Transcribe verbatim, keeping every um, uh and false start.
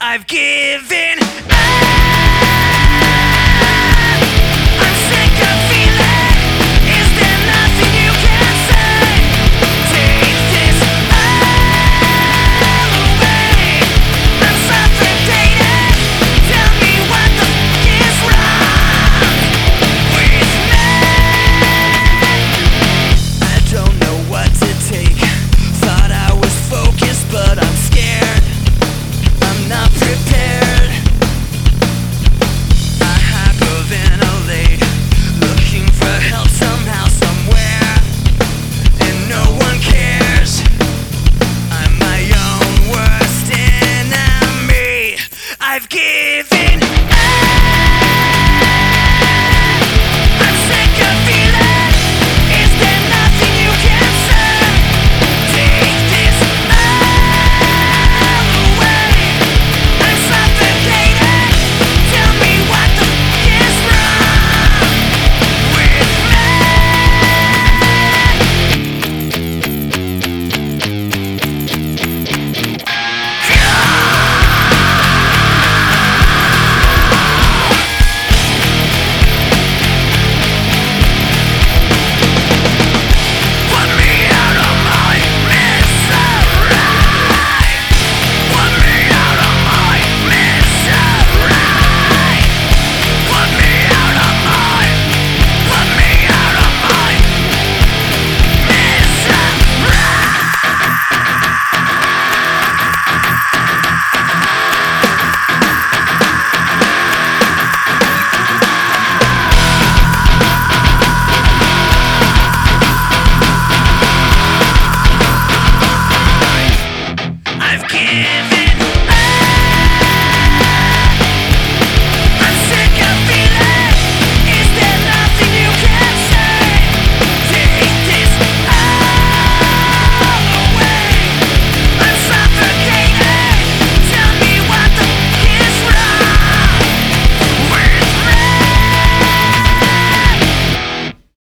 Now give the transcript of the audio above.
I've given up. I'm sick of feeling. Is there nothing you can say? Take this all away. I'm suffocating. Tell me what the f is wrong with me. I don't know what to take. Thought I was focused, but I'm scared. I'm not prepared. I hyperventilate, looking for help somehow, somewhere, and no one cares. I'm my own worst enemy. I've given up. I'm sick of feeling. Is there nothing you can say? Take this all away. I'm suffocating. Tell me what the f is wrong with Put me out of my misery. Put me out of my misery. Put me out of my, put me out of my misery. I've given